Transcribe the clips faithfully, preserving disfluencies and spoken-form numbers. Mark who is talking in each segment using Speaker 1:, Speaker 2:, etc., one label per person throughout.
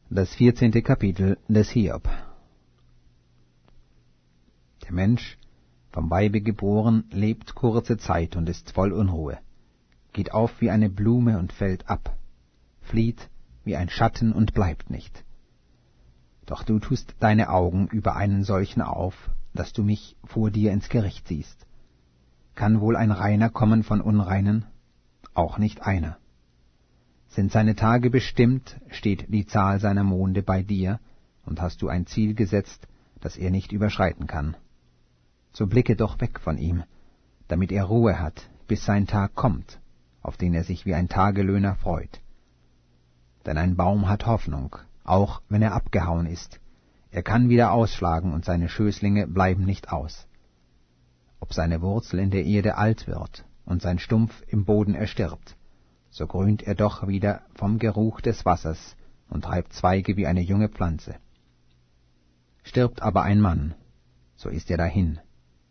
Speaker 1: Das vierzehnte Kapitel des Hiob. Der Mensch, vom Weibe geboren, lebt kurze Zeit und ist voll Unruhe, geht auf wie eine Blume und fällt ab, flieht wie ein Schatten und bleibt nicht. Doch du tust deine Augen über einen solchen auf, dass du mich vor dir ins Gericht ziehst. Kann wohl ein Reiner kommen von Unreinen? Auch nicht einer. Sind seine Tage bestimmt, steht die Zahl seiner Monde bei dir, und hast du ein Ziel gesetzt, das er nicht überschreiten kann. So blicke doch weg von ihm, damit er Ruhe hat, bis sein Tag kommt, auf den er sich wie ein Tagelöhner freut. Denn ein Baum hat Hoffnung, auch wenn er abgehauen ist. Er kann wieder ausschlagen, und seine Schößlinge bleiben nicht aus. Ob seine Wurzel in der Erde alt wird und sein Stumpf im Boden erstirbt, so grünt er doch wieder vom Geruch des Wassers und treibt Zweige wie eine junge Pflanze. Stirbt aber ein Mann, so ist er dahin.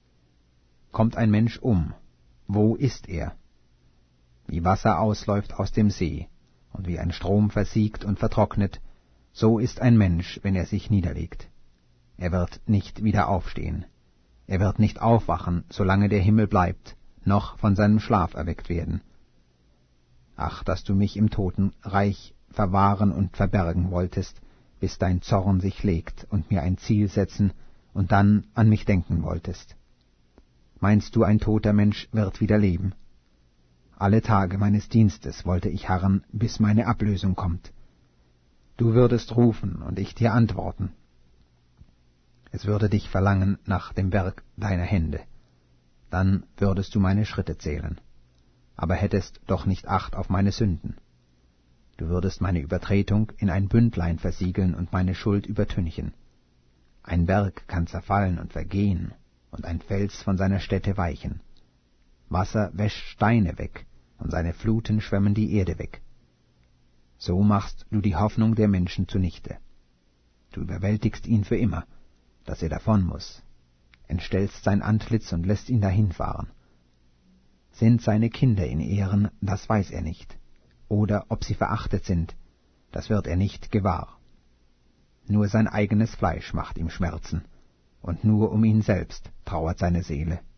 Speaker 1: Kommt ein Mensch um, wo ist er? Wie Wasser ausläuft aus dem See und wie ein Strom versiegt und vertrocknet, so ist ein Mensch, wenn er sich niederlegt. Er wird nicht wieder aufstehen. Er wird nicht aufwachen, solange der Himmel bleibt, noch von seinem Schlaf erweckt werden. Ach, dass du mich im Totenreich verwahren und verbergen wolltest, bis dein Zorn sich legt und mir ein Ziel setzen und dann an mich denken wolltest. Meinst du, ein toter Mensch wird wieder leben? Alle Tage meines Dienstes wollte ich harren, bis meine Ablösung kommt. Du würdest rufen und ich dir antworten. Es würde dich verlangen nach dem Werk deiner Hände. Dann würdest du meine Schritte zählen, aber hättest doch nicht Acht auf meine Sünden. Du würdest meine Übertretung in ein Bündlein versiegeln und meine Schuld übertünchen. Ein Berg kann zerfallen und vergehen, und ein Fels von seiner Stätte weichen. Wasser wäscht Steine weg, und seine Fluten schwemmen die Erde weg. So machst du die Hoffnung der Menschen zunichte. Du überwältigst ihn für immer, dass er davon muß, entstellst sein Antlitz und lässt ihn dahinfahren. Sind seine Kinder in Ehren, das weiß er nicht, oder ob sie verachtet sind, das wird er nicht gewahr. Nur sein eigenes Fleisch macht ihm Schmerzen, und nur um ihn selbst trauert seine Seele.